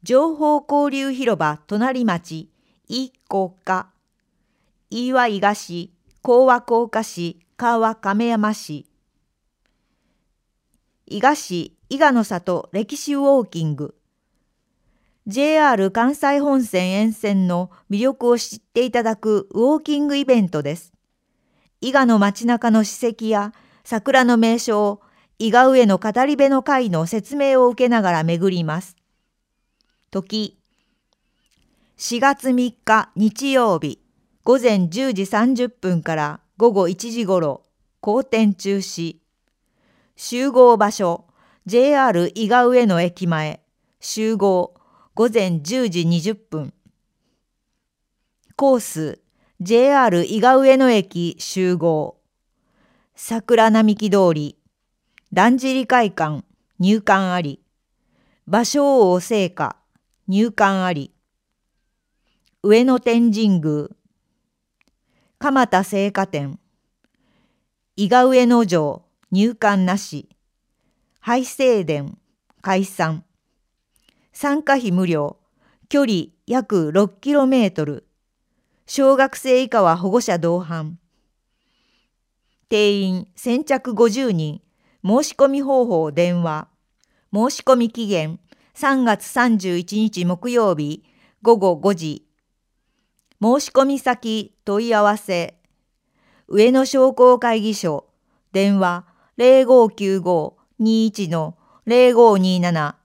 情報交流広場隣町、伊甲賀、飯は伊賀市、甲は甲賀市、川は亀山市。伊賀市、伊賀の里歴史ウォーキング。JR 関西本線沿線の魅力を知っていただくウォーキングイベントです。伊賀の街中の史跡や桜の名所を伊賀上の語り部の会の説明を受けながら巡ります。時、4月3日日曜日、午前10時30分から午後1時ごろ、公展中止。集合場所、JR 伊賀上野駅前、集合、午前10時20分。コース、JR 伊賀上野駅集合。桜並木通り、だんじり会館、入館あり。芭蕉王生家、入館あり。上野天神宮、蒲田青果店、伊賀上野城、入館なし。廃正殿、解散。参加費無料、距離約 6km。小学生以下は保護者同伴。定員先着50人。申し込み方法電話。申し込み期限3月31日木曜日午後5時。申し込み先問い合わせ。上野商工会議所。電話0595-21-0527。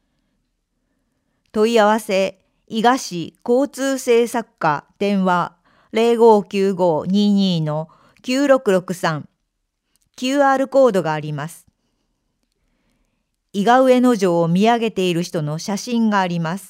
問い合わせ、伊賀市交通政策課電話0595-22-9663。QR コードがあります。伊賀上野城を見上げている人の写真があります。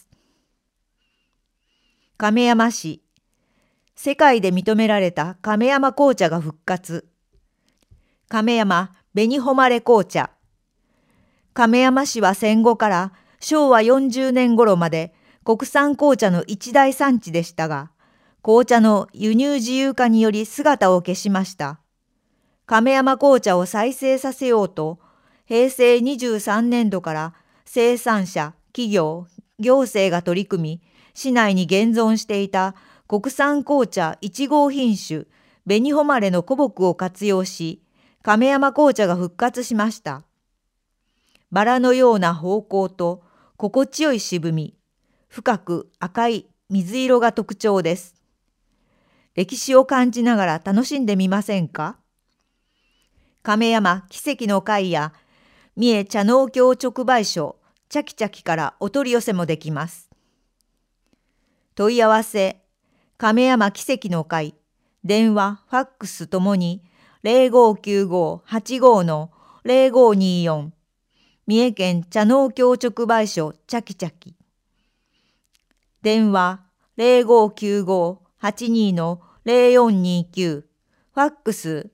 亀山市、世界で認められた亀山紅茶が復活。亀山紅誉紅茶。亀山市は戦後から昭和40年頃まで国産紅茶の一大産地でしたが、紅茶の輸入自由化により姿を消しました。亀山紅茶を再生させようと、平成23年度から生産者、企業、行政が取り組み、市内に現存していた国産紅茶1号品種、紅誉の古木を活用し、亀山紅茶が復活しました。バラのような芳香と心地よい渋み、深く赤い水色が特徴です。歴史を感じながら楽しんでみませんか？亀山奇跡の会や三重茶農協直売所チャキチャキからお取り寄せもできます。問い合わせ、亀山奇跡の会、電話、ファックスともに0595-85-0524、三重県茶農協直売所チャキチャキ。電話0595-82-0429、ファックス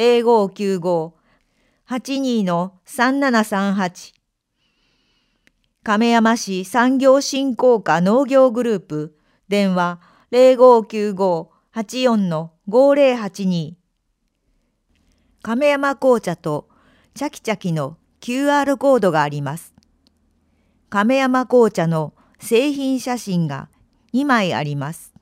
0595-82-3738。亀山市産業振興課農業グループ、電話0595-84-5082。亀山紅茶とチャキチャキの QR コードがあります。亀山紅茶の製品写真が2枚あります。